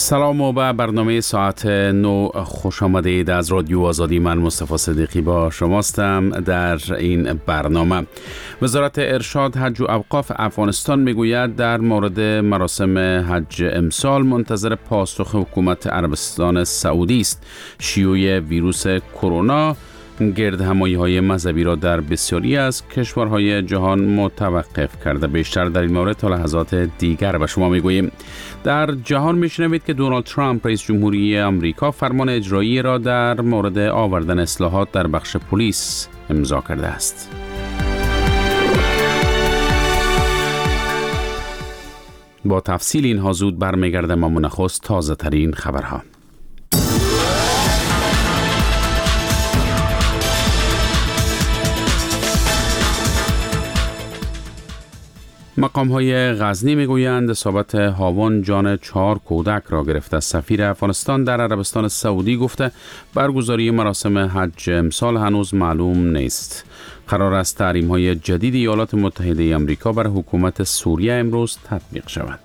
سلام و به برنامه ساعت 9 خوش آمدید از رادیو آزادی. من مصطفی صدیقی با شماستم. در این برنامه وزارت ارشاد حج و اوقاف افغانستان میگوید در مورد مراسم حج امسال منتظر پاسخ حکومت عربستان سعودی است. شیوع ویروس کرونا گردهمایی‌های مذهبی را در بسیاری از کشورهای جهان متوقف کرده. بیشتر در این مورد تا لحظات دیگر به شما میگوییم. در جهان میشنوید که دونالد ترامپ رئیس جمهوری آمریکا فرمان اجرایی را در مورد آوردن اصلاحات در بخش پلیس امضا کرده است. با تفصیل اینها زود برمیگردم، اما نخست تازه ترین خبرها. مقام‌های غزنی میگویند اصابت هاون جان 4 کودک را گرفته. سفیر افغانستان در عربستان سعودی گفته برگزاری مراسم حج امسال هنوز معلوم نیست. قرار است تحریم‌های جدید ایالات متحده آمریکا بر حکومت سوریه امروز تطبیق شود.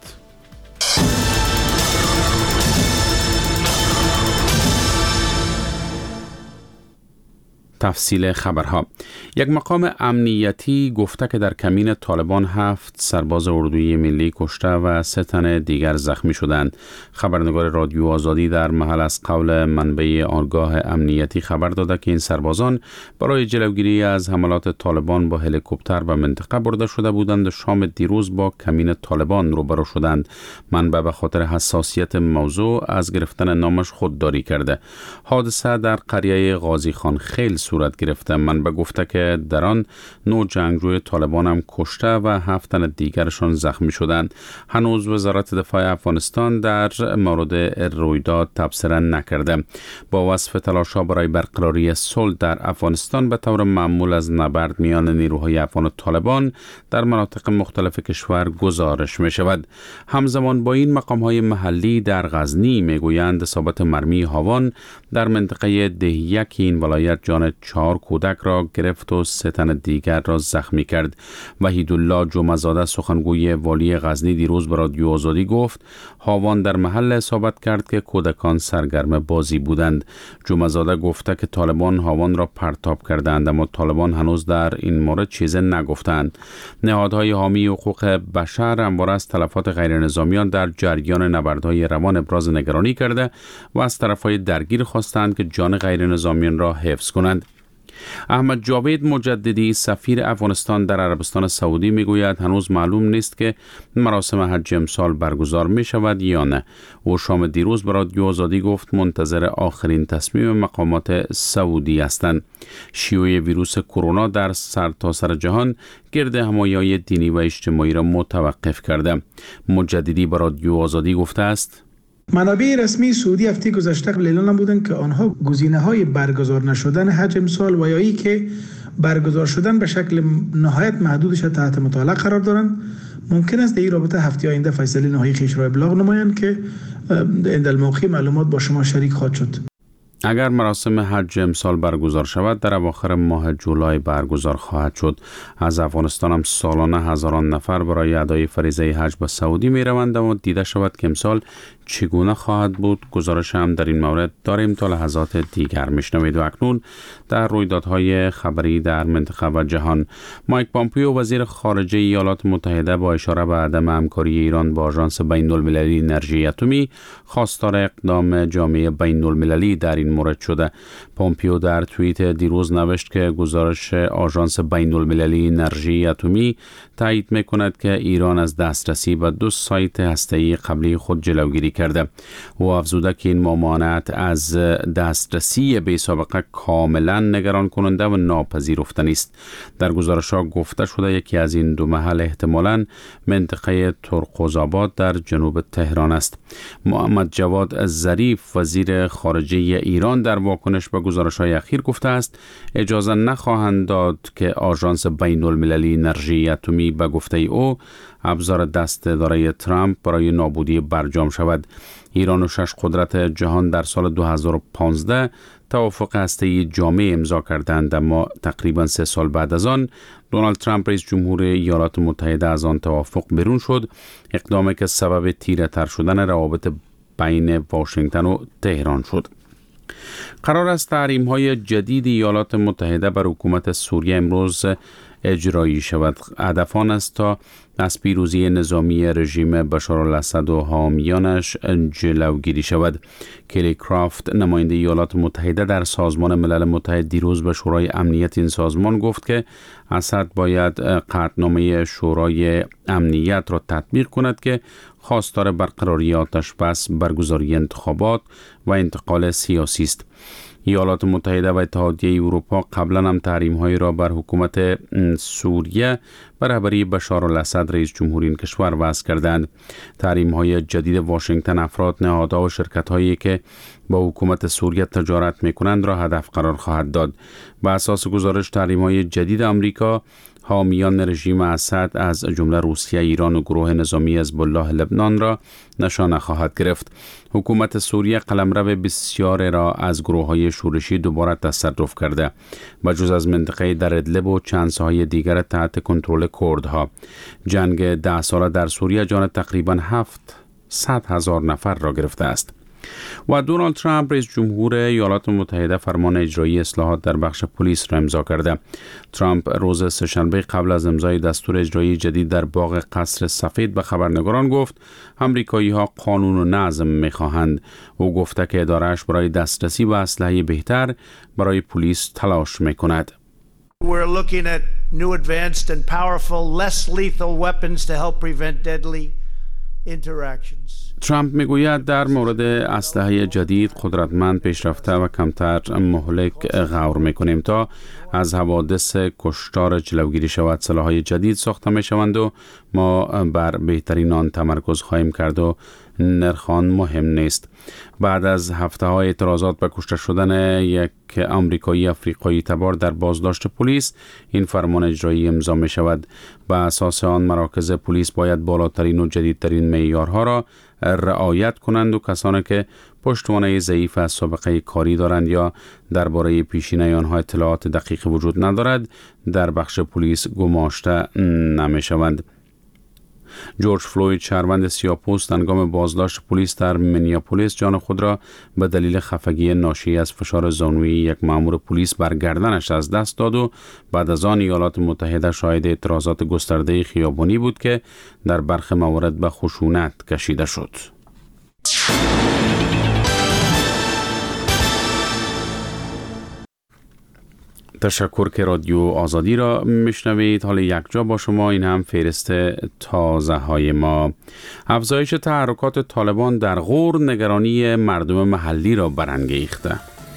تفصیل خبرها. یک مقام امنیتی گفته که در کمین طالبان 7 سرباز اردوی ملی کشته و 3 تن دیگر زخمی شدند. خبرنگار رادیو آزادی در محل از قول منبع آگاه امنیتی خبر داده که این سربازان برای جلوگیری از حملات طالبان با هلیکوپتر به منطقه برده شده بودند و شام دیروز با کمین طالبان روبرو شدند. منبع به خاطر حساسیت موضوع از گرفتن نامش خودداری کرده. حادثه در قریه غازی خان خیل صورت گرفته. منبع گفته که در آن 9 جنگجوی طالبان هم کشته و 7 تن دیگرشان زخمی شدند. هنوز وزارت دفاع افغانستان در مورد رویداد تبصره نکرده. با وصف تلاش‌ها برای برقراری صلح در افغانستان به طور معمول از نبرد میان نیروهای افغان و طالبان در مناطق مختلف کشور گزارش می شود. همزمان با این مقام‌های محلی در غزنی میگویند اصابت مرمی هاون در منطقه دهیک این ولایت جان 4 کودک را گرفت و 3 تن دیگر را زخمی کرد. وحیدالله جمعه‌زاده سخنگوی والی غزنی دیروز به رادیو آزادی گفت هاون در محل اصابت کرد که کودکان سرگرم بازی بودند. جمعه‌زاده گفته که طالبان هاون را پرتاب کردند، اما طالبان هنوز در این مورد چیزی نگفتند. نهادهای حامی حقوق بشر همواره از تلفات غیرنظامیان در جریان نبردهای روان ابراز نگرانی کرده و از طرفهای درگیر خواستند که جان غیرنظامیان را حفظ کنند. احمد جاوید مجددی سفیر افغانستان در عربستان سعودی میگوید هنوز معلوم نیست که مراسم حج امسال برگزار می شود یا نه. او شام دیروز به رادیو آزادی گفت منتظر آخرین تصمیم مقامات سعودی هستند. شیوع ویروس کرونا در سرتاسر جهان گردهمایی‌های دینی و اجتماعی را متوقف کرده. مجددی به رادیو آزادی گفته است منابع رسمی سعودی هفته گذشته اعلام نمودند که آنها گزینه‌های برگزار نشدن حج امسال و یا ای که برگزار شدن به شکل نهایت محدودش تحت مطالعه قرار دارند. ممکن است در این رابطه هفته آینده فیصله نهایی خیش را ابلاغ نمایند که عند الموقع معلومات با شما شریک خواهد شد. اگر مراسم حج امسال برگزار شود در اواخر ماه جولای برگزار خواهد شد. از افغانستان هم سالانه هزاران نفر برای ادای فریضه حج به سعودی می روند و دیده شود که امسال چگونه خواهد بود. گزارش هم در این مورد داریم تا لحظات دیگر. میشنوید و اکنون در رویدادهای خبری در منطقه و جهان. مایک پامپیو وزیر خارجه ایالات متحده با اشاره به عدم همکاری ایران با آژانس بین‌المللی انرژی اتمی خواستار اقدام جامعه بین‌المللی در این مورد شده. پامپیو در توییت دیروز نوشت که گزارش آژانس بین‌المللی انرژی اتمی تایید می‌کند که ایران از دسترسی به 2 سایت هسته‌ای قبلی خود جلوگیری کرده. او افزوده که این ممانعت از دسترسی بی سابقه کاملا نگران کننده و ناپذیرفتنی است. در گزارش‌ها گفته شده یکی از این 2 محل احتمالاً منطقه ترقوزآباد در جنوب تهران است. محمد جواد ظریف وزیر خارجه ایران در واکنش به گزارش‌های اخیر گفته است اجازه نخواهند داد که آژانس بین‌المللی انرژی اتمی به گفته او ابزار دست اداره ترامپ برای نابودی برجام شود. ایران و 6 قدرت جهان در سال 2015 توافق هسته‌ای جامع امضا کردند، اما تقریبا 3 سال بعد از آن دونالد ترامپ رئیس جمهور ایالات متحده از آن توافق بیرون شد. اقدامی که سبب تیره تر شدن روابط بین واشنگتن و تهران شد. قرار است تحریم‌های جدید ایالات متحده بر حکومت سوریه امروز اجرایی شود. هدف آن است تا از پیروزی نظامی رژیم بشارالاسد و حامیانش جلوگیری شود. کلی کرافت، نماینده ایالات متحده در سازمان ملل متحد، دیروز به شورای امنیت این سازمان گفت که اسد باید قطعنامه شورای امنیت را تطبیق کند که خواستار برقراری آتش بس، برگزاری انتخابات و انتقال سیاسی است. ایالات متحده و اتحادیه اروپا قبلا هم تحریم‌هایی را بر حکومت سوریه به رهبری بشارالاسد رئیس جمهور این کشور وضع کردند. تحریم‌های جدید واشنگتن افراد، نهادها و شرکت‌هایی که با حکومت سوریه تجارت می‌کنند را هدف قرار خواهد داد. به اساس گزارش تحریم‌های جدید آمریکا حامیان رژیم اسد از جمله روسیه، ایران و گروه نظامی حزب الله لبنان را نشانه خواهد گرفت. حکومت سوریه قلمرو بسیار را از گروه‌های شورشی دوباره تصرف کرده، بجز از منطقه در ادلب و چند ساحه دیگر تحت کنترل کردها. جنگ 10 ساله در سوریه جان تقریباً 700,000 نفر را گرفته است. و دونالد ترامپ رئیس جمهور ایالات متحده فرمان اجرایی اصلاحات در بخش پلیس را امضا کرده. ترامپ روز سه‌شنبه قبل از امضای دستور اجرایی جدید در باغ قصر سفید به خبرنگاران گفت آمریکایی‌ها قانون و نظم می‌خواهند. او گفته که اداره‌اش برای دسترسی به اسلحه بهتر برای پلیس تلاش می‌کند. We're looking at new advanced and powerful, less lethal weapons to help prevent deadly interactions. ترامپ میگوید در مورد اسلحه جدید، قدرتمند، پیشرفته و کمتر مهلک غور میکنیم تا از حوادث کشتار جلوگیری شود. سلاح‌های جدید ساخته میشوند و ما بر بهترین آن تمرکز خواهیم کرد و نرخ آن مهم نیست. بعد از هفته‌های اعتراضات به کشته شدن یک آمریکایی افریقایی تبار در بازداشت پلیس، این فرمان اجرایی امضا می شود. به اساس آن مراکز پلیس باید بالاترین و جدیدترین معیارها را رعایت کنند و کسانی که پشتوانه ضعیف از سابقه کاری دارند یا درباره پیشینه آنها اطلاعات دقیق وجود ندارد در بخش پلیس گماشته نمی شوند. جورج فلوید، شهروند سیاه‌پوست، هنگام بازداشت پلیس در مینیاپولیس جان خود را به دلیل خفگی ناشی از فشار زانویی یک مأمور پلیس بر گردنش از دست داد و بعد از آن ایالات متحده شاهد اعتراضات گسترده خیابانی بود که در برخی موارد به خشونت کشیده شد. تشکر که رادیو آزادی را میشنوید. حالا یک جا با شما، این هم فهرست تازه های ما. افزایش تحرکات طالبان در غور نگرانی مردم محلی را برانگیخته.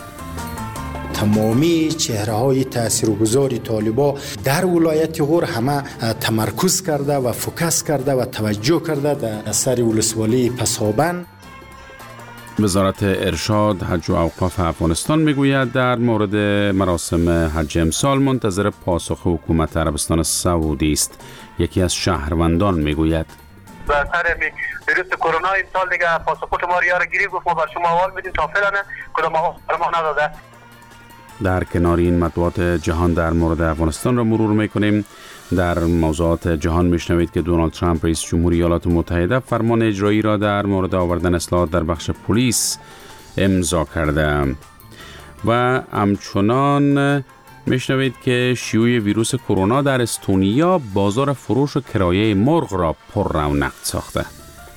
تمامی چهره‌های تاثیرگذار طالبان در ولایت غور همه تمرکز کرده و فوکس کرده و توجه کرده در سر ولسوالی پسابند. وزارت ارشاد، حج و اوقاف افغانستان میگوید در مورد مراسم حج امسال منتظر پاسخ حکومت عربستان سعودی است. یکی از شهروندان میگوید به سر ویروس کرونا این سال دیگه پاسپورت ما رو گیری، گفت ما بر شما حوال میدیم تا فعلا کدام ما نداده. در کنار این مطبوعات جهان در مورد افغانستان را مرور میکنیم. در موضوعات جهان میشنوید که دونالد ترامپ رئیس جمهور ایالات متحده فرمان اجرایی را در مورد آوردن اصلاحات در بخش پلیس امضا کرده و همچنان میشنوید که شیوع ویروس کرونا در استونیا بازار فروش و کرایه مرغ را پر رونق ساخته.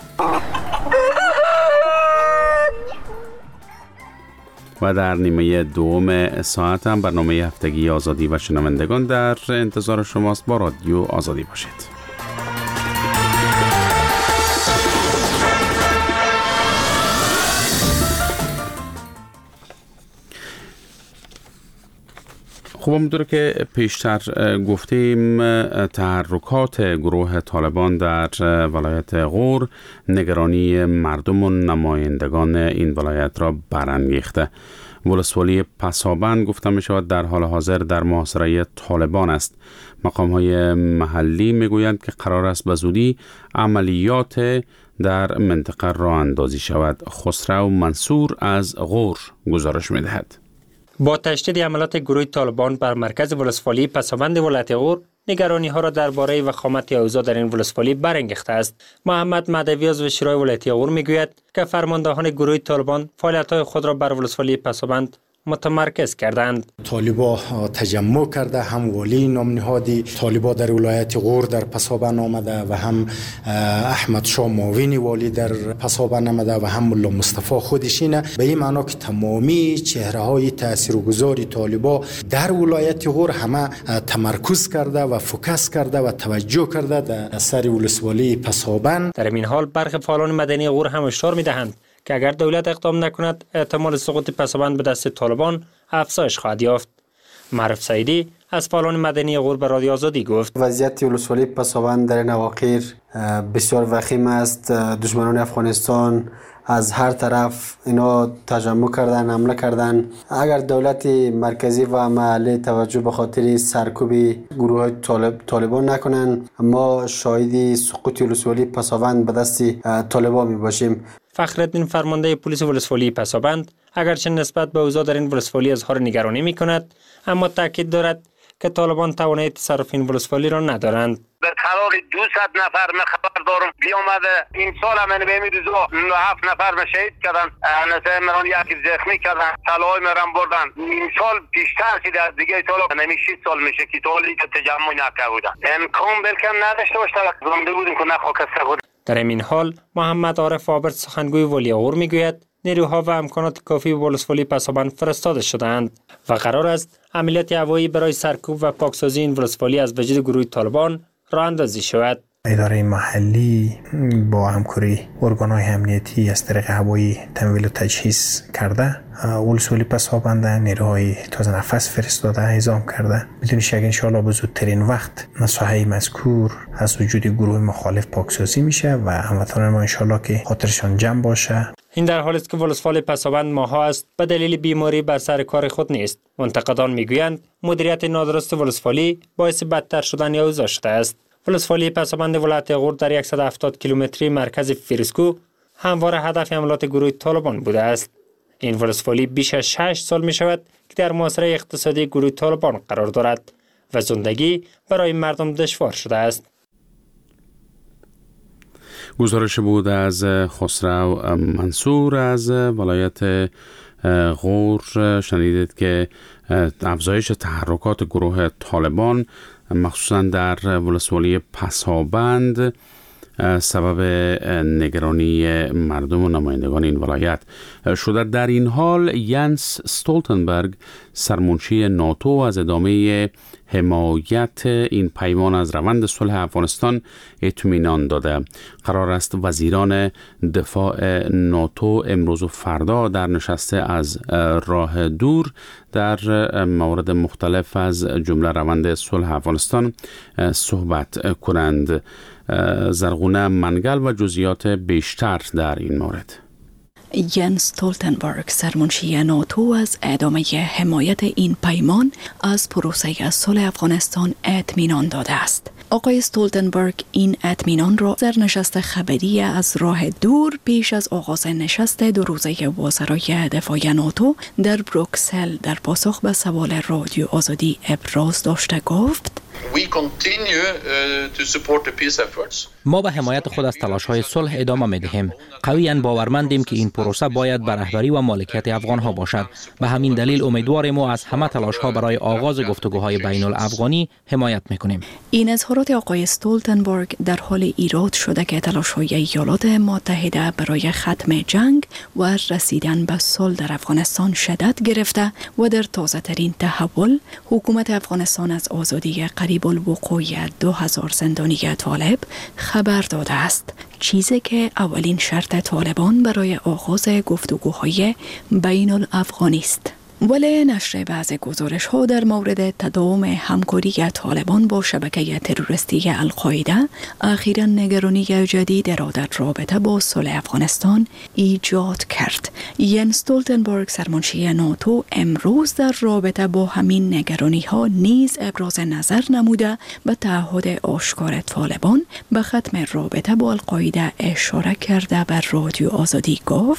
و در نیمه دوم ساعت هم برنامه هفتگی آزادی و شنوندگان در انتظار شماست. با رادیو آزادی باشید. خب همونطور که پیشتر گفتیم، تحرکات گروه طالبان در ولایت غور نگرانی مردم و نمایندگان این ولایت را برانگیخته. ولسوالی پسابند گفته می شود در حال حاضر در محاصره طالبان است. مقام‌های محلی می گویند که قرار است به زودی عملیات در منطقه راه اندازی شود. خسرو منصور از غور گزارش می دهد. با تشدید حملات گروه طالبان بر مرکز ولسوالی پسابند ولایت غور، نگرانی ها را درباره وخامت اوضاع در این ولسوالی برانگیخته است. محمد مهدوی عضو شورای ولایتی غور میگوید که فرماندهان گروه طالبان فعالیت‌های خود را بر ولسوالی پسابند متمرکز کردند. طالبا تجمع کرده، هم والی نام نهادی طالبا در ولایت غور در پسابند آمده و هم احمد شاه معاون والی در پسابند آمده و هم ملا مصطفی خودشینه. به این معنا که تمامی چهره های تاثیرگذاری طالبا در ولایت غور همه تمرکز کرده و فوکس کرده و توجه کرده در سر ولسوالی پسابند. در این حال برخی فعالان مدنی غور هم هشدار می‌دهند که اگر دولت اقدام نکند احتمال سقوط پسابند به دست طالبان افزایش خواهد یافت. معرف سعیدی از فعالان مدنی غور به رادیو آزادی گفت وضعیت ولسوالی پسابند در این اواخر بسیار وخیم است. دشمنان افغانستان از هر طرف اینا تجمع کردن، حمله کردن. اگر دولت مرکزی و محلی توجه به خاطر سرکوب گروه های طالبان نکنن، ما شاهد سقوط ولسوالی پسابند به دست طالبان می باشیم. فخرالدین فرمانده پلیس ولسوالی پسابند اگرچه نسبت به اوضاع در این ولسوالی اظهار نگرانی می کند، اما تاکید دارد که طالبان توانایی تصرف این ولسوالی را ندارند. به قرار 200 نفر من خبر دارم بیامده این سال من به امید 97 نفر من شهید کردن، نسای مران یکی زخمی کردن، طلای مران بردن. این سال بیشتر شده از دیگه سال نمی 6 سال میشه که طالی که تجمع نکرده بودن. امکان بلکم نداشته باشد زنده بودیم که نخواکسته بود. در این حال محمد عارف آبرد سخنگوی ولی غور میگوید نیروها و امکانات کافی به ولسوالی پسابند فرستاده شده‌اند و قرار است عملیات هوایی برای سرکوب و پاکسازی این ولسوالی از وجود گروه طالبان راه اندازی شود. اداره محلی با همکاری ارگان‌های امنیتی از طریق هوایی تمویل و تجهیز کرده، ولسوالی پسابند نیروهای تازه نفس فرستاده، اعزام کرده. بدون شک ان شاءالله به زودترین وقت مساحه مذکور از وجود گروه مخالف پاکسازی میشه و هموطنان ما ان شاءالله که خاطرشان جمع باشه. این در حالی است که ولسوالی پسابند ماه‌ها است به دلیل بیماری بر سر کار خود نیست. منتقدان میگویند مدیریت نادرست ولسوالی باعث بدتر شدن اوضاع شده است. ولسوالی پسابند ولایت غور در 170 کیلومتری مرکز فیروزکو همواره هدف حملات گروه طالبان بوده است. این ولسوالی بیش از 6 سال می شود که در محاصره اقتصادی گروه طالبان قرار دارد و زندگی برای مردم دشوار شده است. گزارش بود از خسرو منصور از ولایت غور. شنیدید که افزایش تحرکات گروه طالبان مخصوصا در ولسوالی پسابند سبب نگرانی مردم و نمایندگان این ولایت شده. در این حال ینس استولتنبرگ سرمنشی ناتو از ادامه حمایت این پیمان از روند صلح افغانستان اطمینان داده. قرار است وزیران دفاع ناتو امروز و فردا در نشست از راه دور در موارد مختلف از جمله روند صلح افغانستان صحبت کنند. زرغونه منگل و جزئیات بیشتر در این مورد. ینس استولتنبرگ سرمنشی ناتو از ادامه حمایت این پیمان از پروسه صلح افغانستان اطمینان داده است. آقای استولتنبرگ این اطمینان را در نشست خبری از راه دور پیش از آغاز نشست دو روزه وزرای دفاع ناتو در بروکسل در پاسخ به سوال رادیو آزادی ابراز داشته گفت: ما به حمایت خود از تلاش‌های صلح ادامه می‌دهیم. قویاً باورمندیم که این پروسه باید بر رهبری و مالکیت افغان‌ها باشد. به همین دلیل امیدواریم و از همه تلاش‌ها برای آغاز گفتگوهای بین‌الافغانی حمایت می‌کنیم. این اظهارات آقای استولتنبرگ در حال ایراد شده که تلاش‌های ایالات متحده برای ختم جنگ و رسیدن به صلح در افغانستان شدت گرفته و در تازه‌ترین تحول حکومت افغانستان از آزادی قریب الوقوع 2000 زندانی طالب خبر داده است، چیزی که اولین شرط طالبان برای آغاز گفتگوهای بین الافغانی است. ولی نشر بعض گزارش‌ها در مورد تداوم همکاری طالبان با شبکه تروریستی القاعده اخیراً نگرانی جدید را در رابطه با صلح افغانستان ایجاد کرد. ینس استولتنبرگ سرمنشی ناتو امروز در رابطه با همین نگرانی‌ها نیز ابراز نظر نموده به تعهد آشکار طالبان به ختم رابطه با القاعده اشاره کرده بر رادیو آزادی گفت: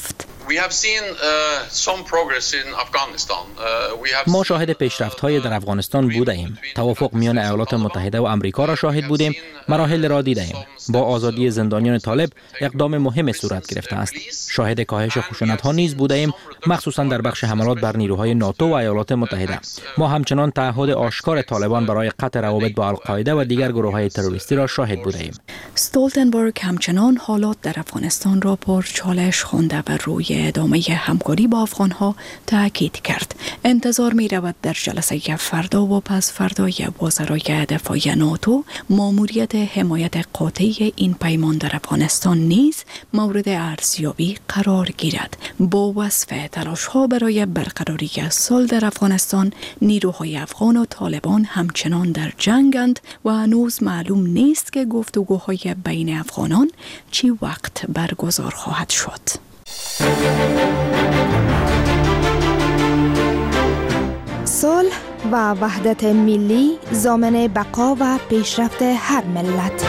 ما شاهد پیشرفت‌های در افغانستان بوده ایم. توافق میان ایالات متحده و آمریکا را شاهد بودیم. مراحل را دیده ایم. با آزادی زندانیان طالب اقدام مهم صورت گرفته است. شاهد کاهش خشونت‌ها نیز بوده ایم، مخصوصا در بخش حملات بر نیروهای ناتو و ایالات متحده. ما همچنان تعهد آشکار طالبان برای قطع روابط با القاعده و دیگر گروه‌های تروریستی را شاهد بوده ایم. استولتنبرگ همچنان حالات در افغانستان را پرچالش خوانده و روی ادامه همکاری با افغانها تاکید کرد. انتظار می رود در جلسه فردا و پس فردای وزرای دفاع ناتو ماموریت حمایت قاطع این پیمان در افغانستان نیز مورد ارزیابی قرار گیرد. با وصف تلاش‌ها برای برقراری صلح در افغانستان، نیروهای افغان و طالبان همچنان در جنگند و هنوز معلوم نیست که گفتگوهای بین افغانان چی وقت برگزار خواهد شد. صلح و وحدت ملی ضامن بقا و پیشرفت هر ملت.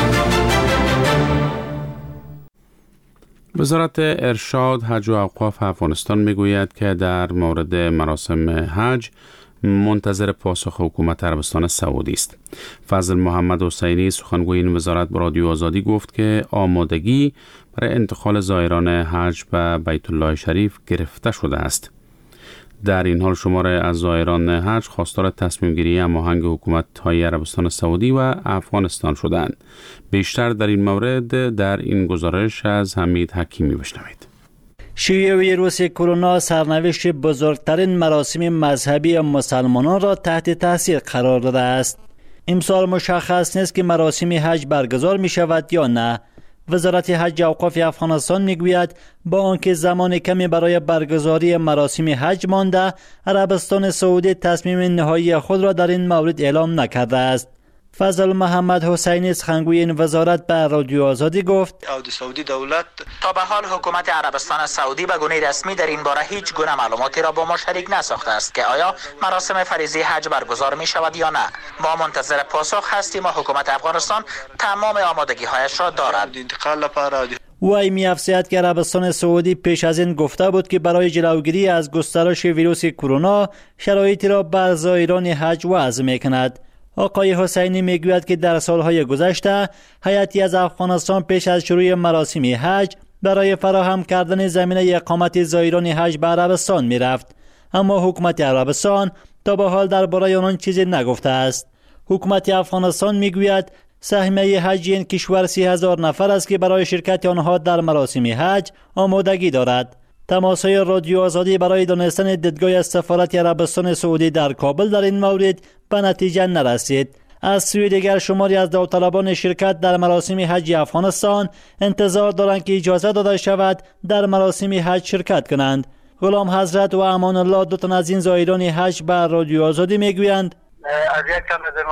وزارت ارشاد، حج و اوقاف افغانستان میگوید که در مورد مراسم حج منتظر پاسخ حکومت عربستان سعودی است. فضل محمد حسینی سخنگوی این وزارت به رادیو آزادی گفت که آمادگی برای انتقال زائران حج به بیت الله شریف گرفته شده است. در این حال شمار از زائران حج خواستار تصمیم گیری هماهنگ حکومت‌های عربستان سعودی و افغانستان شدند. بیشتر در این مورد در این گزارش از حمید حکیمی بشنوید. شیوع ویروس کرونا سرنوشت بزرگترین مراسم مذهبی مسلمانان را تحت تاثیر قرار داده است. امسال مشخص نیست که مراسم حج برگزار می شود یا نه. وزارت حج و اوقاف افغانستان میگوید با آنکه زمان کمی برای برگزاری مراسم حج مانده، عربستان سعودی تصمیم نهایی خود را در این مورد اعلام نکرده است. فضل محمد حسینی سخنگوی این وزارت به رادیو آزادی گفت سعودی دولت تا به حال حکومت عربستان سعودی به گونه رسمی در این باره هیچ گونه معلوماتی را با ما شریک نساخته است که آیا مراسم فریضه حج برگزار می شود یا نه. ما منتظر پاسخ هستیم و حکومت افغانستان تمام آمادگی هایش را دارد. وی می‌افزاید که عربستان سعودی پیش از این گفته بود که برای جلوگیری از گسترش ویروس کرونا شرایطی را بر زائران حج وضع می‌کند. آقای حسینی میگوید که در سالهای گذشته هیئتی از افغانستان پیش از شروع مراسم حج برای فراهم کردن زمینه اقامت زائران حج به عربستان میرفت، اما حکومت عربستان تا به حال درباره آن چیزی نگفته است. حکومت افغانستان میگوید سهمیه حج این کشور 30,000 نفر است که برای شرکت آنها در مراسم حج آمادگی دارد. تماس‌های رادیو آزادی برای دانستن دیدگاه سفارت عربستان سعودی در کابل در این مورد به نتیجه نرسید. از سوی دیگر شماری از داوطلبان شرکت در مراسم حج افغانستان انتظار دارند که اجازه داده شود در مراسم حج شرکت کنند. غلام حضرت و امان الله دو تن از این زائران حج به رادیو آزادی میگویند از یک کم از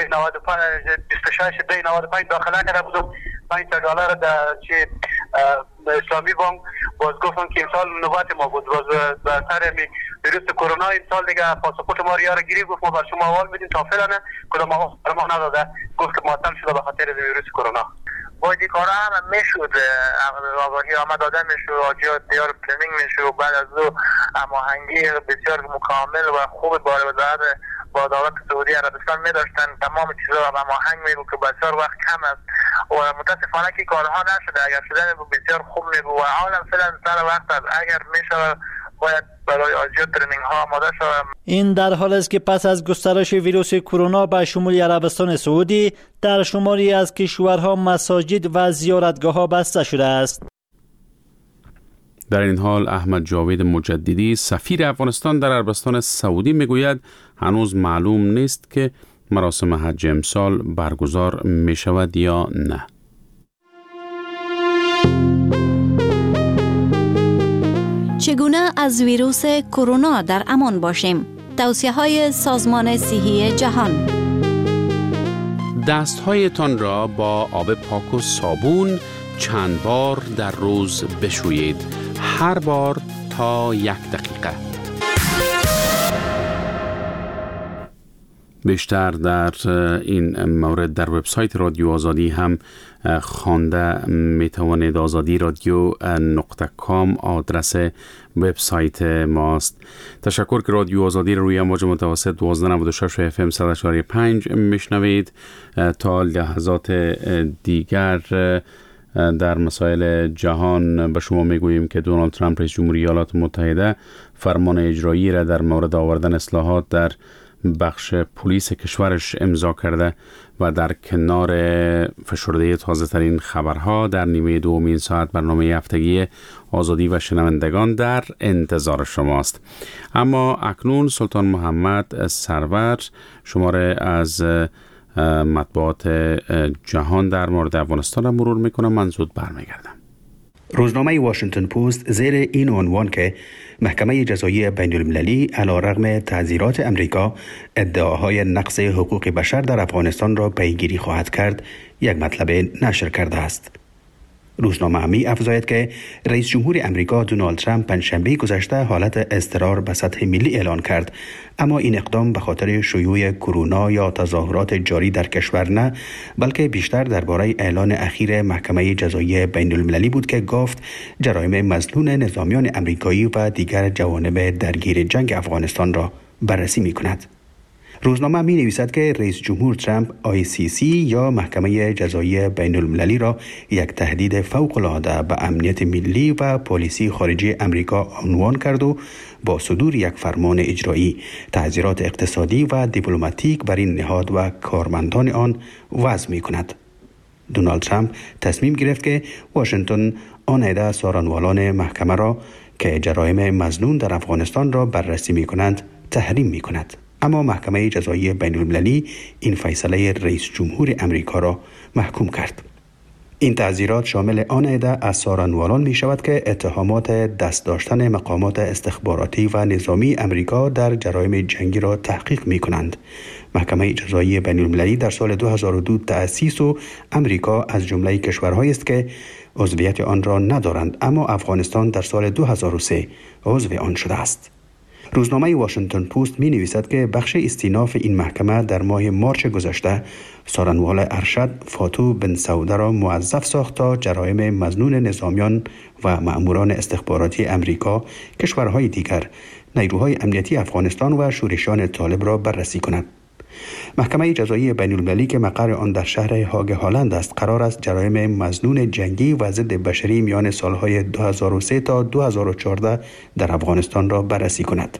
26 داخله کرده بودم. $5 در چه اسلامی بانک باز گفتن که امسال نوبت ما بود، باز به سر ویروس کرونا امسال دیگه پاسپورت ما رو گیری، گفت ما بر شما احوال میدیم تا فعلا کدام ما نداده، گفت که معطل شده به خاطر ویروس کرونا. باید این کارا هم میشد، آگاهی آمد داده میشد، آجیات دیار پلنینگ میشد، بعد از دو هماهنگی بسیار مکمل و خوب با دولت سعودی عربستان می داشتن، تمام چیزا رو هماهنگ می بود که بسیار وقت کم است و متاسفانه که کارها نشده. اگر شده بسیار خوب می بود و حالا فعلا سر وقت است، اگر می شود باید برای آجیات ترینینگ ها آماده شود. این در حال است که پس از گسترش ویروس کرونا به شمول عربستان سعودی در شماری از کشورها مساجد و زیارتگاه ها بسته شده است. در این حال احمد جاوید مجددی سفیر افغانستان در عربستان سعودی میگوید هنوز معلوم نیست که مراسم حج امسال برگزار می شود یا نه. چگونه از ویروس کرونا در امان باشیم؟ توصیه‌های سازمان صحی جهان. دستهایتان را با آب پاک و صابون چند بار در روز بشویید، هر بار تا 1 دقیقه. بیشتر در این مورد در وبسایت رادیو آزادی هم خوانده می توانید. آزادی رادیو .com آدرس وبسایت ماست. تشکر که رادیو آزادی روی امواج متوسط 1296 FM 100.5 میشنوید. تا لحظات دیگر در مسائل جهان به شما میگوییم که دونالد ترامپ رئیس جمهوری ایالات متحده فرمان اجرایی را در مورد آوردن اصلاحات در بخش پلیس کشورش امضا کرده و در کنار فشرده تازه ترین خبرها در نیمه دومین ساعت برنامه هفتگی آزادی و شنوندگان در انتظار شماست. اما اکنون سلطان محمد سرور شماره از مطبوعات جهان در مورد افغانستان را مرور میکنم. من زود برمیگردم. روزنامه واشنگتن پست زیر این عنوان که محکمه جزایی بین المللی علیرغم تعزیرات امریکا ادعاهای نقض حقوق بشر در افغانستان را پیگیری خواهد کرد، یک مطلب نشر کرده است. روزنامه می افزاید که رئیس جمهور امریکا دونالد ترامپ پنجشنبه گذشته حالت اضطرار به سطح ملی اعلان کرد، اما این اقدام به خاطر شیوع کرونا یا تظاهرات جاری در کشور نه، بلکه بیشتر درباره اعلان اخیر محکمه جزایی بین المللی بود که گفت جرایم مظنون نظامیان امریکایی و دیگر جوانب درگیر جنگ افغانستان را بررسی می کند. روزنامه می نویسد که رئیس جمهور ترامپ ICC یا محکمه جزایی بین المللی را یک تهدید فوق العاده به امنیت ملی و پالیسی خارجی امریکا عنوان کرد و با صدور یک فرمان اجرایی تعزیرات اقتصادی و دیپلماتیک بر این نهاد و کارمندان آن وضع می کند. دونالد ترامپ تصمیم گرفت که واشنگتن آن عده سارنوالان محکمه را که جرایم مظنون در افغانستان را بررسی می کنند تحریم می کند. اما محکمه جزایی بین المللی این فیصله رئیس جمهور امریکا را محکوم کرد. این تعزیرات شامل آن عده از سارنوالان می شود که اتهامات دست داشتن مقامات استخباراتی و نظامی امریکا در جرایم جنگی را تحقیق می کنند. محکمه جزایی بین المللی در سال 2002 تأسیس و امریکا از جمله کشورهایی است که عضویت آن را ندارند، اما افغانستان در سال 2003 عضو آن شده است. روزنامه واشنگتن پست می نویسد که بخش استیناف این محکمه در ماه مارچ گذشته سارنوال ارشد فاتو بن سعوده را موظف ساخت تا جرایم مظنون نظامیان و مأموران استخباراتی امریکا، کشورهای دیگر، نیروهای امنیتی افغانستان و شورشیان طالب را بررسی کند. محکمه جزایی بین المللی که مقر آن در شهر هاگ هالند است، قرار است جرایم مظنون جنگی و ضد بشری میان سالهای 2003 تا 2014 در افغانستان را بررسی کند.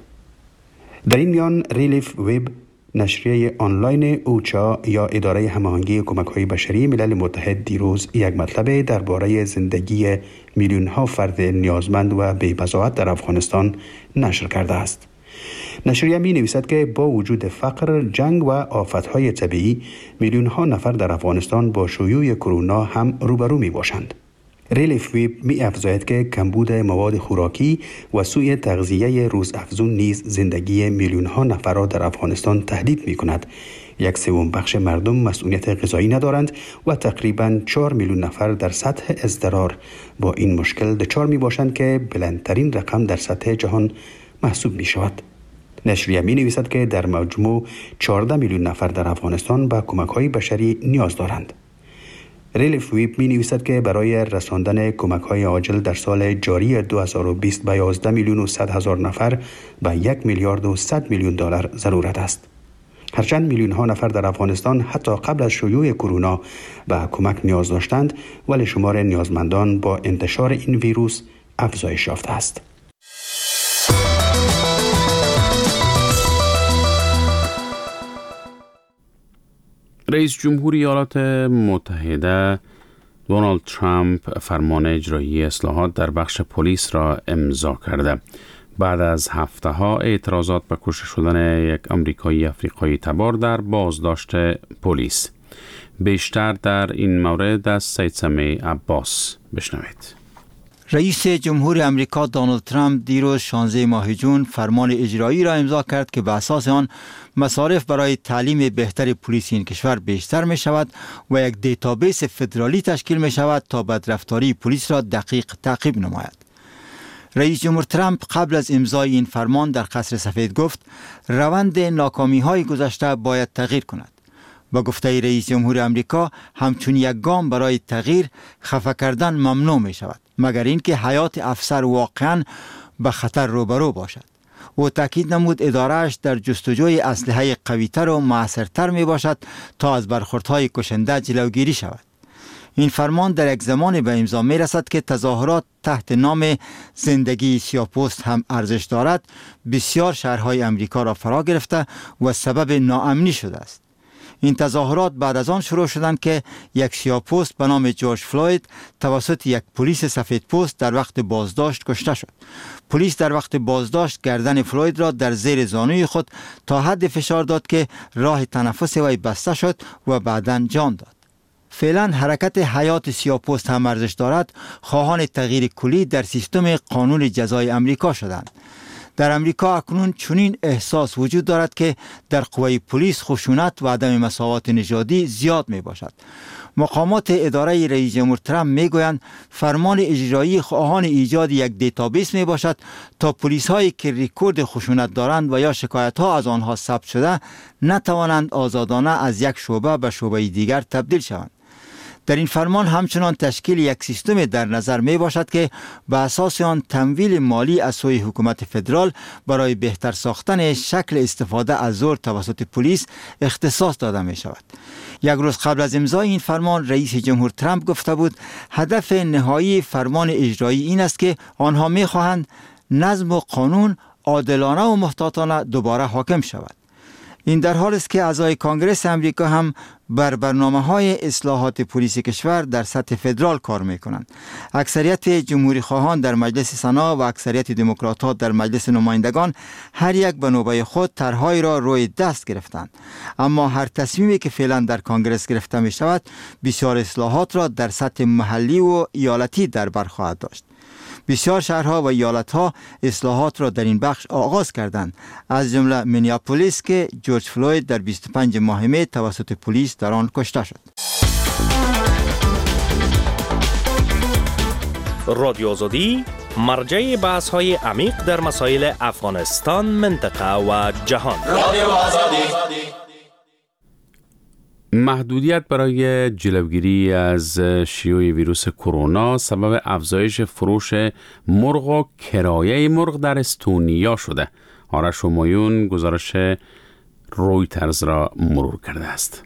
در این میان ریلیف ویب، نشریه آنلاین اوچا یا اداره هماهنگی کمک‌های بشری ملل متحد، دیروز یک مطلب درباره زندگی میلیون‌ها فرد نیازمند و بی‌بضاعت در افغانستان نشر کرده است. نشریه می نویسد که با وجود فقر، جنگ و آفتهای طبیعی، میلیون‌ها نفر در افغانستان با شیوع کرونا هم روبرو می باشند. ریلیف ویب می افزاید که کمبود مواد خوراکی و سوء تغذیه روزافزون نیز زندگی میلیون‌ها نفر را در افغانستان تهدید می کند. 1/3 بخش مردم مسئولیت غذایی ندارند و تقریباً 4 میلیون نفر در سطح اضطرار با این مشکل دچار می باشند که بلندترین رقم در سطح جهان محسوب می شود. نشریه می نویسد که در مجموع 14 میلیون نفر در افغانستان به کمک‌های بشری نیاز دارند. ریلیف ویب می نویسد که برای رساندن کمک‌های عاجل در سال جاری 2020 به 11 میلیون و 100 هزار نفر به 1 میلیارد و 100 میلیون دلار ضرورت است. هرچند میلیون‌ها نفر در افغانستان حتی قبل از شیوع کرونا به کمک نیاز داشتند، ولی شمار نیازمندان با انتشار این ویروس افزایش یافته است. رئیس جمهور ایالات متحده دونالد ترامپ فرمان اجرایی اصلاحات در بخش پلیس را امضا کرده بعد از هفته‌ها اعتراضات به کشته شدن یک آمریکایی افریقایی تبار در بازداشت پلیس. بیشتر در این مورد از سید سمیع عباس بشنوید. رئیس جمهور امریکا دونالد ترامپ دیروز 16 ماه جون فرمان اجرایی را امضا کرد که به اساس آن مصارف برای تعلیم بهتر پلیس این کشور بیشتر می شود و یک دیتابیس فدرالی تشکیل می شود تا بدرفتاری پلیس را دقیق تعقیب نماید. رئیس جمهور ترامپ قبل از امضای این فرمان در قصر سفید گفت روند ناکامی‌های گذشته باید تغییر کند. با گفته رئیس جمهور آمریکا همچون یک گام برای تغییر خفه کردن ممنوع می شود مگر اینکه حیات افسر واقعا به خطر روبرو باشد. او تاکید نمود ادارهش در جستجوی اسلحه قوی‌تر و موثرتر می باشد تا از برخوردهای کشنده جلوگیری شود. این فرمان در یک زمان به امضا می رسد که تظاهرات تحت نام زندگی سیاه‌پوست هم ارزش دارد بسیار شهرهای امریکا را فرا گرفته و سبب ناامنی شده است. این تظاهرات بعد از آن شروع شدند که یک سیاه‌پوست به نام جورج فلوید توسط یک پلیس سفیدپوست در وقت بازداشت کشته شد. پلیس در وقت بازداشت گردن فلوید را در زیر زانوی خود تا حد فشار داد که راه تنفس وی بسته شد و بعداً جان داد. فعلا حرکت حیات سیاه‌پوست هم ارزش دارد خواهان تغییر کلی در سیستم قانون جزای امریکا شدند. در امریکا اکنون چنین احساس وجود دارد که در قوه پلیس خشونت و عدم مساوات نژادی زیاد می باشد. مقامات اداره رئیس جمهور ترامپ می گویند فرمان اجرایی خواهان ایجاد یک دیتابیس می باشد تا پلیس هایی که ریکورد خشونت دارند و یا شکایت ها از آنها ثبت شده نتوانند آزادانه از یک شعبه به شعبه دیگر تبدیل شوند. در این فرمان همچنان تشکیل یک سیستم در نظر می باشد که به اساس آن تمویل مالی از سوی حکومت فدرال برای بهتر ساختن شکل استفاده از زور توسط پلیس اختصاص داده می شود. یک روز قبل از امضای این فرمان رئیس جمهور ترامپ گفته بود هدف نهایی فرمان اجرایی این است که آنها می خواهند نظم و قانون عادلانه و محتاطانه دوباره حاکم شود. این در حال است که اعضای کانگرس امریکا هم بر برنامه‌های اصلاحات پلیس کشور در سطح فدرال کار می‌کنند. اکثریت جمهوری خواهان در مجلس سنا و اکثریت دموکرات‌ها در مجلس نمایندگان هر یک به نوبه خود طرح‌هایی را روی دست گرفتند. اما هر تصمیمی که فعلا در کانگرس گرفته می‌شود بسیار اصلاحات را در سطح محلی و ایالتی در بر خواهد داشت. بسیار شهرها و ایالتها اصلاحات را در این بخش آغاز کردند، از جمله مینیاپولیس که جورج فلوید در 25 ماه می توسط پلیس در آن کشته شد. رادیو آزادی مرجع بحث های عمیق در مسائل افغانستان، منطقه و جهان. رادیو آزادی. محدودیت برای جلوگیری از شیوع ویروس کرونا سبب افزایش فروش مرغ و کرایه مرغ در استونیا شده. آرش همایون گزارش رویترز را مرور کرده است.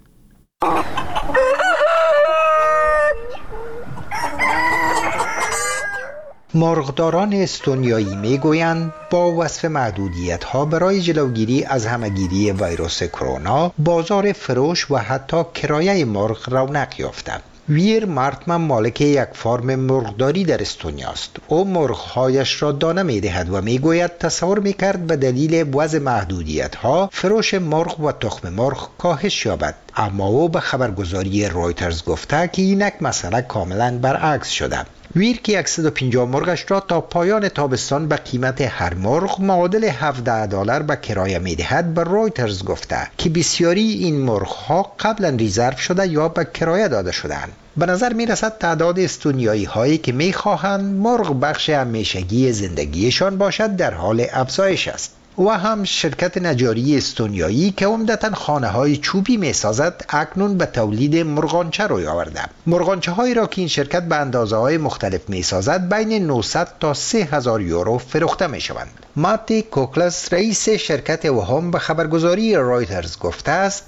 مرغداران استونیایی میگویند با وصف محدودیت‌ها برای جلوگیری از همه‌گیری ویروس کرونا، بازار فروش و حتی کرایه مرغ رونق یافته. ویر مارتمن مالک یک فارم مرغداری در استونیا است. او مرغ‌هایش را دانه می‌دهد و میگوید تصور می‌کرد به دلیل وضع محدودیت‌ها فروش مرغ و تخم مرغ کاهش یابد، اما او به خبرگزاری رویترز گفته که اینک مسئله کاملاً برعکس شده. ویر که 150 مرغش را تا پایان تابستان به قیمت هر مرغ معادل $17 به کرایه می‌دهد به رویترز گفته که بسیاری این مرغ‌ها قبلا ریزرو شده یا به کرایه داده شدند. به نظر می‌رسد تعداد استونیایی هایی که می‌خواهند مرغ بخش همیشگی زندگیشان باشد در حال افزایش است. و هم شرکت نجاری استونیایی که عمدتاً خانه‌های چوبی می‌سازد اکنون به تولید مرغانچه روی آورده. مرغانچه‌هایی را که این شرکت به اندازه‌های مختلف می‌سازد بین 900 تا 3000 یورو فروخته می‌شوند. ماتی کوکلس رئیس شرکت وهام به خبرگزاری رویترز گفته است: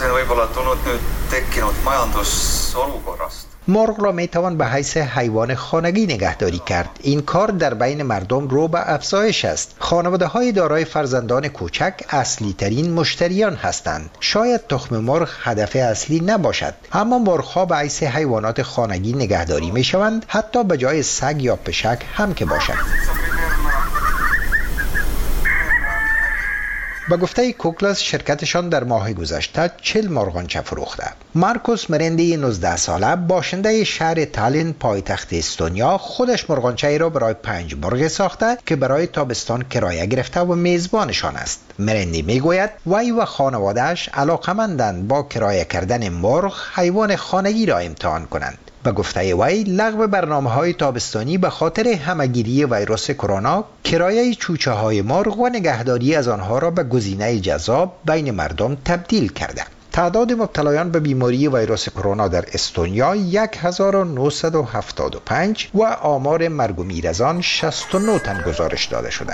مرغ را میتوان به حیث حیوان خانگی نگهداری کرد. این کار در بین مردم رو به افزایش است. خانواده های دارای فرزندان کوچک اصلی ترین مشتریان هستند. شاید تخم مرغ هدف اصلی نباشد، اما مرغ ها به حیث حیوانات خانگی نگهداری می شوند، حتی به جای سگ یا پشک هم که باشد. با گفته کوکلاس شرکتشان در ماه گذشته 40 مرغانچه فروخته. مارکوس مرندی 19 ساله باشنده شهر تالین پایتخت استونیا خودش مرغانچه را برای 5 مرغ ساخته که برای تابستان کرایه گرفته و میزبانشان است. مرندی میگوید وی و خانواده‌اش علاقمندند با کرایه کردن مرغ حیوان خانگی را امتحان کنند. به گفته وی لغو برنامه‌های تابستانی به خاطر همه‌گیری ویروس کرونا کرایه چوچه های مرغ و نگهداری از آنها را به گزینه جذاب بین مردم تبدیل کرده. تعداد مبتلایان به بیماری ویروس کرونا در استونیا 1975 و آمار مرگ و میر از آن 69 تن گزارش داده شده.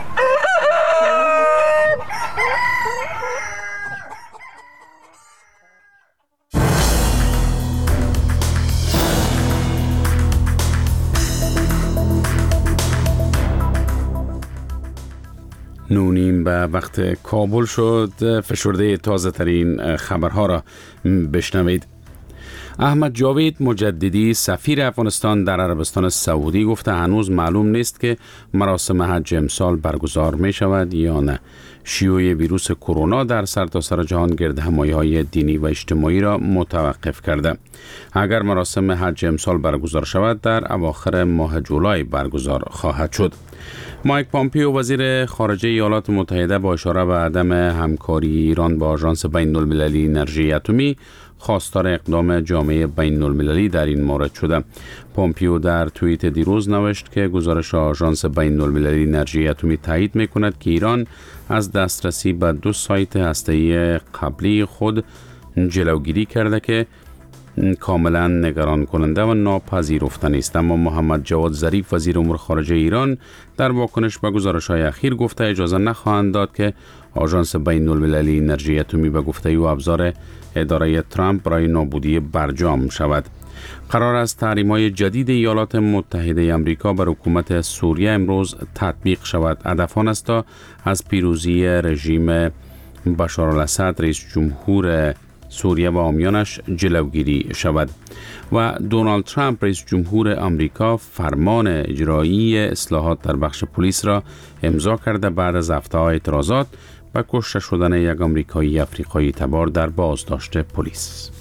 نونیم به وقت کابل شد. فشرده تازه ترین خبرها را بشنوید. احمد جاوید مجددی سفیر افغانستان در عربستان سعودی گفته هنوز معلوم نیست که مراسم حج امسال برگزار می شود یا نه. شیوع ویروس کرونا در سرتاسر جهان گردهمایی‌های دینی و اجتماعی را متوقف کرده. اگر مراسم حج امسال برگزار شود در اواخر ماه جولای برگزار خواهد شد. مایک پامپیو وزیر خارجه ایالات متحده با اشاره به عدم همکاری ایران با آژانس بین‌المللی انرژی اتمی خواستار اقدام جامعه بین‌المللی در این مورد شده. پامپیو در توییت دیروز نوشت که گزارش آژانس بین‌المللی انرژی اتمی تایید می‌کند که ایران از دسترسی به 2 سایت هسته‌ای قبلی خود جلوگیری کرده که کاملا نگران کننده و ناپذیرفتنی است. اما محمد جواد ظریف وزیر امور خارجه ایران در واکنش به گزارش‌های اخیر گفته اجازه نخواهند داد که آژانس بین‌المللی انرژی اتمی به گفته او ابزار اداره ترامپ برای نابودی برجام شود. قرار است تحریم‌های جدید ایالات متحده آمریکا بر حکومت سوریه امروز تطبیق شود. هدف آن است تا از پیروزی رژیم بشار الاسد رئیس جمهور سوریه و حامیانش جلوگیری شود. و دونالد ترامپ رئیس جمهور آمریکا فرمان اجرایی اصلاحات در بخش پلیس را امضا کرده بعد از هفته‌های اعتراضات و کشته شدن یک آمریکایی افریقایی تبار در بازداشت پلیس.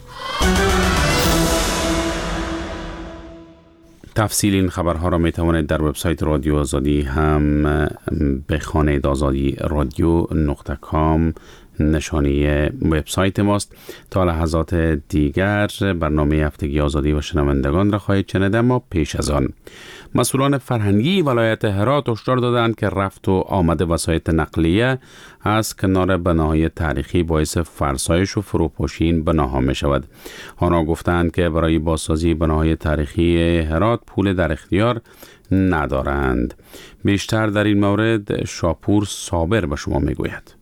تفصیل این خبرها را می توانید در وبسایت رادیو آزادی هم بخوانید. azadi.radio.com نشانی وبسایت ماست. تا لحظات دیگر برنامه هفتگی آزادی و شنوندگان را خواهید شنید، اما پیش از آن مسئولان فرهنگی ولایت هرات هشدار دادند که رفت و آمد وسایط نقلیه از کنار بناهای تاریخی باعث فرسایش و فروپاشی این بناها می شود. آنها گفتند که برای بازسازی بناهای تاریخی هرات پول در اختیار ندارند. بیشتر در این مورد شاپور صابر به شما می گوید.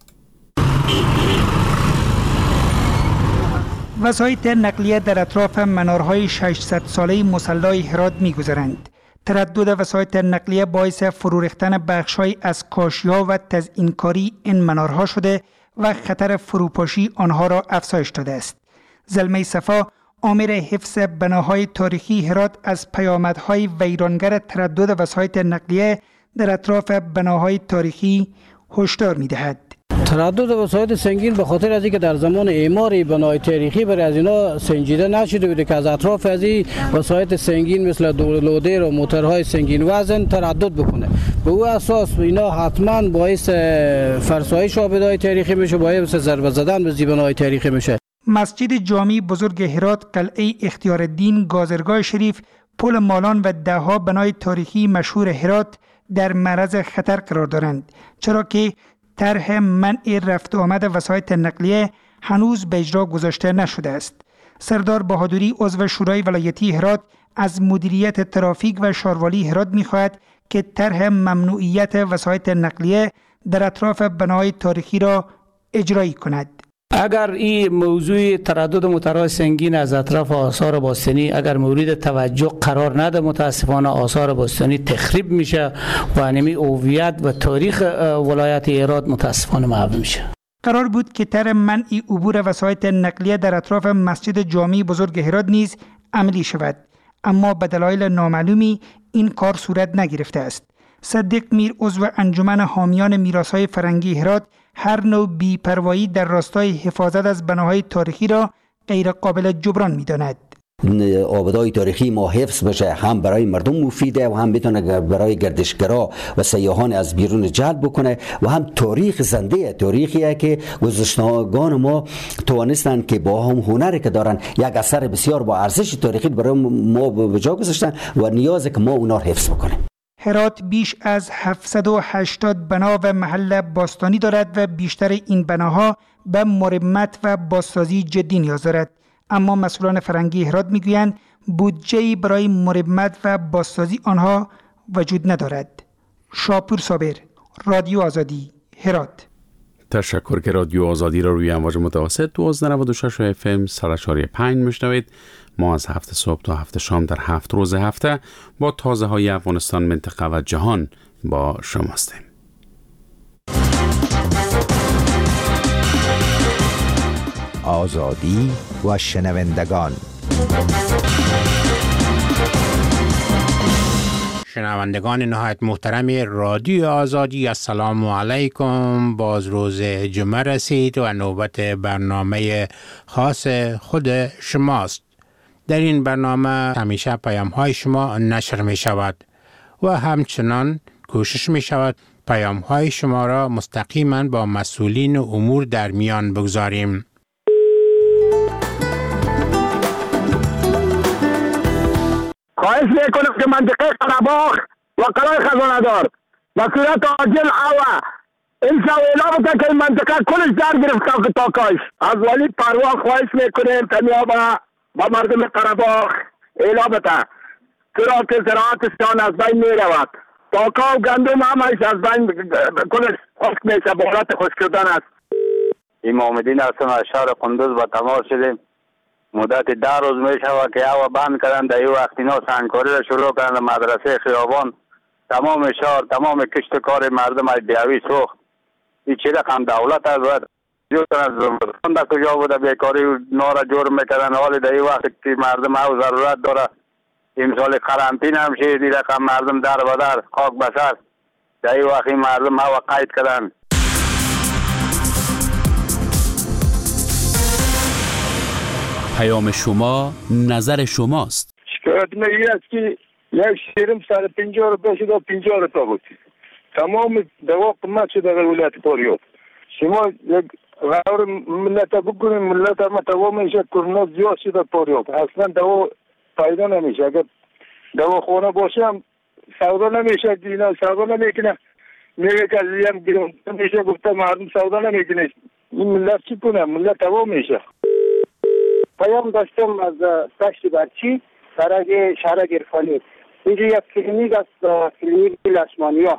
وسایط نقلیه در اطراف منارهای 600 ساله مصلی هرات می‌گذرند. تردد وسایط نقلیه باعث فرو ریختن بخش‌های از کاشی‌ها و تزئین‌کاری این منارها شده و خطر فروپاشی آنها را افزایش داده است. زلمه صفا آمر حفظ بناهای تاریخی هرات از پیامدهای ویرانگر تردد وسایط نقلیه در اطراف بناهای تاریخی هشدار می‌دهد. تردد وسایط سنگین به خاطر از اینکه در زمان اعمار بنای تاریخی برای از اینا سنجیده نشده بوده که از اطراف از این وسایط سنگین مثل لودر و موتورهای سنگین وزن تردد بکنه. به او اساس اینا حتما باعث فرسایش آبادهای تاریخی میشه، باعث ضربه زدن به زیبنای تاریخی میشه. مسجد جامی بزرگ هرات، قلعه اختیارالدین، گازرگاه شریف، پل مالان و دهها بنای تاریخی مشهور هرات در معرض خطر قرار دارند، چرا که طرح منع رفت و آمد وسایط نقلیه هنوز به اجرا گذاشته نشده است. سردار بهادری عضو شورای ولایتی هرات از مدیریت ترافیک و شاروالی هرات می‌خواهد که طرح ممنوعیت وسایط نقلیه در اطراف بناهای تاریخی را اجرایی کند. اگر این موضوع تردد موتورهای سنگین از اطراف آثار باستانی اگر مورد توجه قرار نده، متاسفانه آثار باستانی تخریب میشه و نمی هویت و تاریخ ولایت هرات متاسفانه محو میشه. قرار بود که طرح منع عبور وسایط نقلیه در اطراف مسجد جامی بزرگ هرات نیز عملی شود، اما به دلایل نامعلومی این کار صورت نگرفته است. صدیق میر عضو انجمن حامیان میراث‌های فرهنگی هرات هر نوع بی‌پروایی در راستای حفاظت از بناهای تاریخی را غیر قابل جبران می‌داند. آبادهای تاریخی ما حفظ بشه، هم برای مردم مفیده و هم بتونه برای گردشگرا و سیاحان از بیرون جلب بکنه و هم تاریخ زنده، تاریخیه که گذشتگان ما توانستن که با هم هنری که دارن یک اثر بسیار با ارزش تاریخی برای ما به جا گذاشتن و نیازه که ما اونا رو حفظ بکنیم. هرات بیش از 780 بنا و محل باستانی دارد و بیشتر این بناها به مرمت و بازسازی جدی نیاز دارد. اما مسئولان فرهنگی هرات میگویند بودجه‌ای برای مرمت و بازسازی آنها وجود ندارد. شاپور صابر، رادیو آزادی، هرات. تشکر که رادیو آزادی را روی امواج متوسط 1296 FM 104.5 میشنوید. ما از 7 صبح تا 7 شام در 7 روز هفته با تازه های افغانستان، منطقه و جهان با شما هستیم. آزادی و شنوندگان. شنوندگان نهایت محترم رادیو آزادی، السلام علیکم. باز روز جمعه رسید و نوبت برنامه خاص خود شماست. در این برنامه همیشه پیام های شما نشر می شود و همچنان کوشش می شود پیام های شما را مستقیما با مسئولین امور در میان بگذاریم. خواهش میکنم که منطقه قره‌باغ و قلعه خزانه‌دار به صورت عاجل این اعلام بده که این منطقه کلش در گرفته تا کاش. از ولی پروا خواهش میکنیم تنیا با مردم قره‌باغ اعلام بده چرا که زراعتشان از بین میرود. تاکا و گندم همش از بین کلش خشک میشه، به حالت خشک شدن است. امام الدین هستم از شهر قندوز با تماس شدیم. مدت 10 روز می شود که هوا بند کردن. در این وقت اینا سنگکاری را شروع کردن. مدرسه خیابان تمام شهر تمام کشت کار مردم از بیاوی سوخت. این چه رقم دولت از باید زمستان در کجا بوده بیکاری نارا جور میکردن. حال در این وقت که مردم او ضرورت داره امسال قرنطینه هم شد. این رقم مردم در بدر خاک بسر در این وقت مردم او قید کردن. پیام شما نظر شماست. شکایت میگی است که یک شیرم 150 روپیه شده و 50 روپیه بود. تمام دوا قیمت شده در ولایت فاریاب. شما یک غور ملت بکنید، ملت ما دوا میشه، کرونا زیاد شده فاریاب. اصلا دوا فایده نمیشه. اگر دوا خونه باشه هم سودا نمیشه، دینا سودا نمیکنه. میگه که هم گرون میشه، گفته مردم سودا نمیکنه. این ملت چی کنه؟ ملت دوا میشه. پیام داشتم از دشت برچی برای شهر گرفانی. اینجا یک کلینیک است، کلینیک لشمانیا.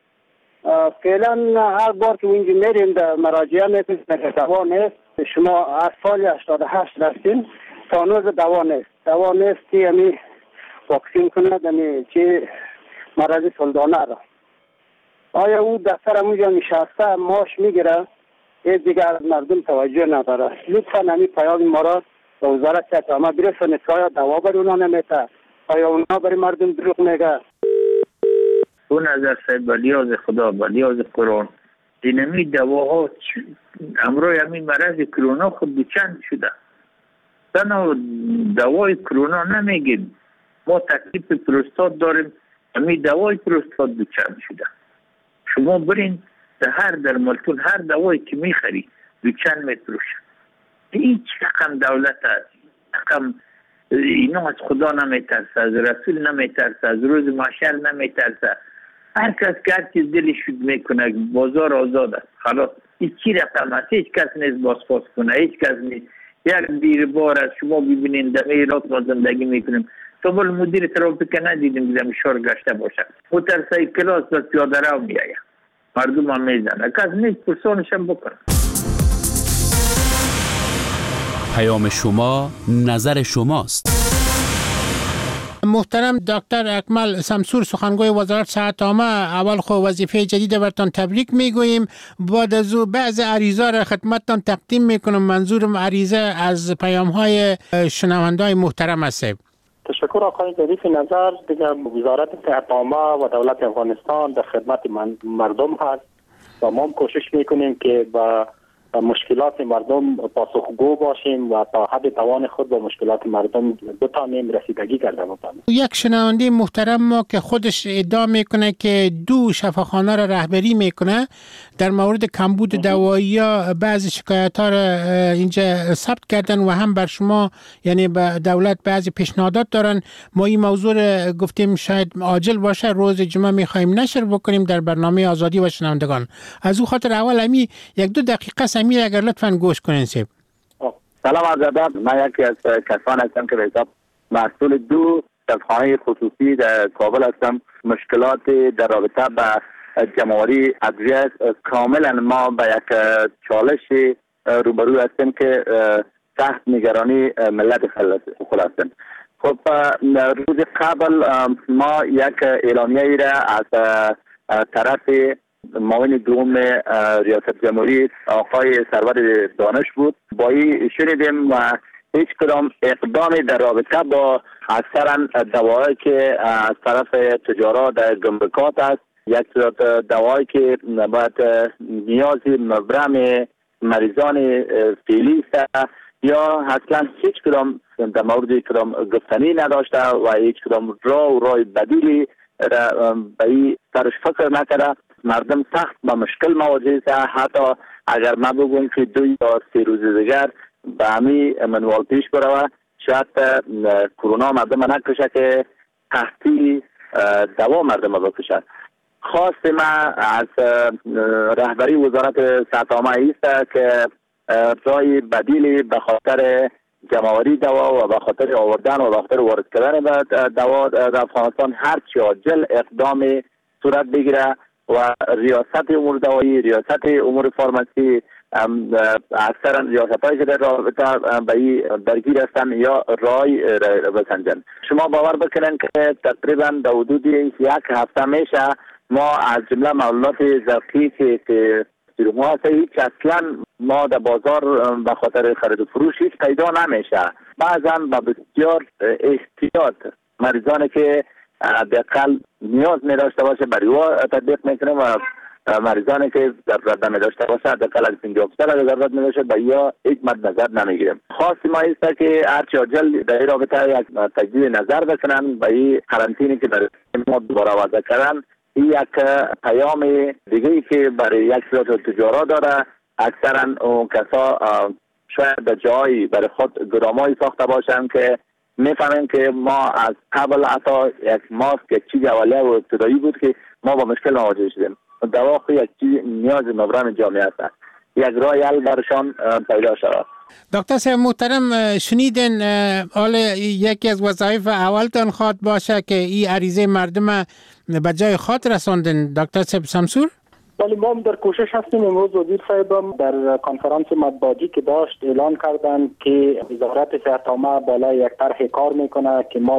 فعلا هر بار که اینجا میریم در مراجعه میکنیم که دوا نیست. شما از سال 88 رفتین تا هنوز دوا نیست که یعنی واکسین کنه یعنی چه مرض سلدانه را. آیا او دفتر اونجا نشسته ماش میگیره؟ این دیگر از مردم توجه نداره. لطفا همین پیام ما را به وزارت اطلاع برسونید که آیا دوا بر اونا نمیته، آیا اونا برای مردم دروغ میگه. اون نظر صاحب بلیاز خدا بلیاز قرآن اینمی دواها امروی همین مرض کرونا خود بچند شده. تنها دوای کرونا نمیگیم، ما تکلیف پروستات داریم، همین دوای پروستات بچند شده. شما برین در درمالتون هر دوایی که میخری بچند میتروشه. هیچ رقم دولت هست، رقم اینا از خدا نمیترسه، از رسول نمیترسه، از روز محشر نمیترسه. هر کس که هر چیز دلش شد میکنه، بازار آزاد است. خلاص هیچی رقم هست، هیچ کس نیست بازخواست کنه، هیچ کس نیست. یک دیر بار از شما ببینین در ایرات ما زندگی میکنیم. صبح مدیر ترافیک ندیدیم که شهر گشته باشه. موترسای کلاس بس پیاده رو میآید. مردم هم میزنه. کس نیست پرسانش هم بکنه. پیام شما نظر شماست. محترم دکتر اکمل سمسور سخنگوی وزارت صحت عامه، اول خو وظیفه جدید برتان تبریک میگوییم. بعد از او بعض عریضا را خدمتتان تقدیم میکنم. منظورم عریضه از پیام های شنوندای محترم است. تشکر آقای ظریف نظر. دیگر وزارت صحت عامه و دولت افغانستان در خدمت مردم هست و ما کوشش میکنیم که با مشکلات مردم پاسخگو باشیم و تا حد توان خود به مشکلات مردم بتانیم رسیدگی کرده باشیم. یک شنونده محترم ما که خودش ادعا میکنه که 2 شفاخانه را رهبری میکنه در مورد کمبود دوایی یا بعضی شکایت ها را اینجا ثبت کردن و هم بر شما یعنی به دولت بعضی پیشنهادات دارن. ما این موضوع را گفتیم شاید عاجل باشه، روز جمعه میخوایم نشر بکنیم در برنامه آزادی و شنوندگان. از او خاطر اول امی 1-2 دقیقه سمی اگر لطفاً گوش کنین سیب. سلام عرض ادب. من یکی از کسان هستم که به حساب مسئول 2 شفاخانه خصوصی در کابل هستم. مشکلات در رابطه با جمع‌آوری ادویه کاملا ما با یک چالش روبرو هستیم که تحت نگرانی ملت خود هستیم. خب روز قبل ما یک اعلامیه را از طرف معاون دوم ریاست جمهوری آقای سرور دانش بود با این شنیدیم و هیچ کدام اقدامی در رابطه با اکثرا دوایی که از طرف تجارت در گمرکات است، یک دوایی که باید نیازی مبرم مریضان فعلی است یا اصلا هیچ کدام در مورد کدام گفتنی نداشته و هیچ کدام راه بدیلی به این سرش فکر نکرده. مردم سخت با مشکل مواجه است. حتی اگر ما بگویم که 2 یا 3 روز دیگر به همین منوال پیش بروه شاید کرونا مردم نکشه که تحصیل دوا مردم بکشد. خواست ما از رهبری وزارت صحت عامه است که رای بدیلی به خاطر جمع‌آوری دوا و به خاطر آوردن و به خاطر وارد کردن دوا در افغانستان هر چی عاجل اقدام صورت بگیره و ریاست امور دوایی، ریاست امور فارماسی اکثرا ریاست‌هایی که در رابطه به این درگیر هستند یا رای بسنجن. شما باور بکنین که تقریبا در حدود 1 هفته میشه ما از جمله معلولات ذوقی که ما هیچ اصلا ما در بازار به خاطر خرید و فروش هیچ پیدا نمیشه. بعضا با بسیار احتیاط مریضانی که حداقل نیاز می داشته باشه برای او تطبیق میکنیم و مریضانی که ضرورت می داشته باشه حداقل از 50% اگر ضرورت می داشته به یا هیچ مد نظر نمیگیریم. خاص ما است که هرچی عاجل در این رابطه یک تجدید نظر بکنن به این قرنطینی که در ما دوباره وضع کردن. این یک پیام دیگه که برای یک سری تجارت داره. اکثرا اون کسا شاید در جایی برای خود گرامایی ساخته باشن که میفهمیم که ما از قبل حتی یک ماسک یک چیز اولیه و ابتدایی بود که ما با مشکل مواجه شدیم. در واقع یک چیز نیاز مبرم جامعه است. یک راه حل برشان پیدا شود. دکتر صاحب محترم شنیدین حالا یکی از وظایف اولتان خواد باشه که این عریضه مردم به جای خاطر رساندن. دکتر صاحب سمسور؟ ولی ما در کوشش هستیم. امروز وزیر صاحبم در کنفرانس مطبوعاتی که داشت اعلان کردن که وزارت صحت عامه بالای یک طرح کار میکنه که ما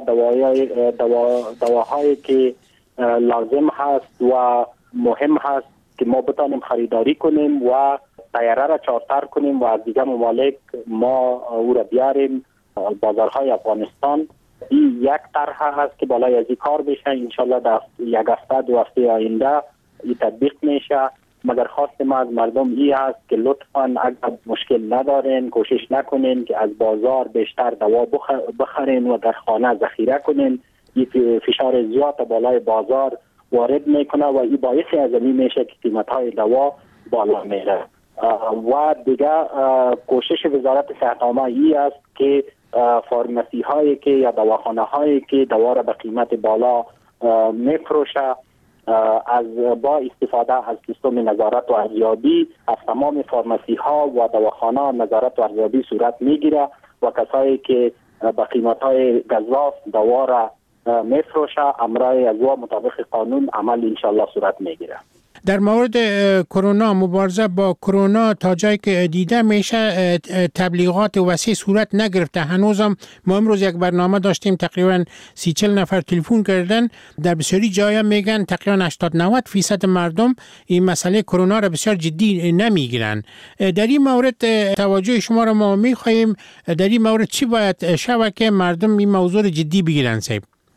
دواهایی که لازم هست و مهم هست که ما بتانیم خریداری کنیم و تیاره را چارتر کنیم و از دیگه ممالک ما او را بیاریم بازارهای افغانستان. این یک طرح هست که بالای از این کار بشه. انشالله در 1 هفته 2 هفته آینده این تطبیق میشه. مگر خواست ما از مردم این هست که لطفاً اگر مشکل ندارین کوشش نکنین که از بازار بیشتر دوا بخرین و در خانه ذخیره کنین. این فشار زیاد بالای بازار وارد میکنه و این باعث ازمی میشه که قیمت‌های دوا بالا میره. و دیگه کوشش وزارت صحت عامه این است که فارمسی هایی که یا دواخانه هایی که دوا را به قیمت بالا میفروشه از با استفاده از سیستم نظارت و ارزیابی از تمام فارمسی ها و دواخانه نظارت و ارزیابی صورت میگیره و کسایی که به قیمت های گزاف دوا را میفروشه امرای از مطابق قانون عمل انشالله صورت میگیره. در مورد کرونا مبارزه با کرونا تا جایی که دیده میشه تبلیغات وسیع صورت نگرفته. هنوزم ما امروز یک برنامه داشتیم تقریبا 30-40 نفر تلفن کردن. در بسیاری جایا میگن تقریبا 80-90% مردم این مسئله کرونا را بسیار جدی نمیگیرن. در این مورد توجه شما را ما میخواهیم. در این مورد چی باید شود که مردم این موضوع جدی بگیرن صاحب؟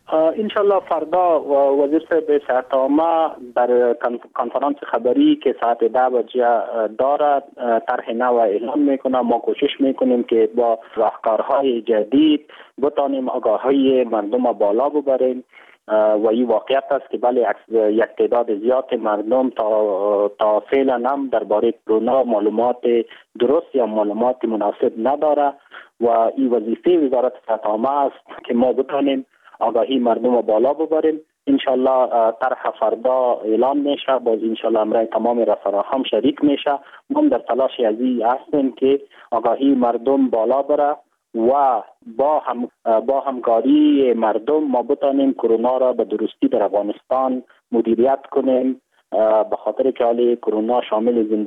انشالله فردا وزیر صاحب صحت عامه در کنفرانس خبری که ساعت 10 بجه دارد طرح نو اعلام میکنه. ما کوشش میکنیم که با راهکارهای جدید بتانیم آگاهی مردم بالا ببریم و این واقعیت است که بله یک تعداد زیاد مردم تا فعلا هم درباره کرونا معلومات درست یا معلومات مناسب نداره و این وظیفه وزارت صحت عامه است که ما بتانیم آگاهی مردم بالا ببریم. انشالله طرح فردا اعلان میشه، باز انشالله امرای تمام رسانه‌ها هم شریک میشه. ما در تلاش ازی هستیم که آگاهی مردم بالا بره و با همکاری مردم ما بتانیم کرونا را به درستی در افغانستان مدیریت کنیم، به خاطر که حال کرونا شامل زندگی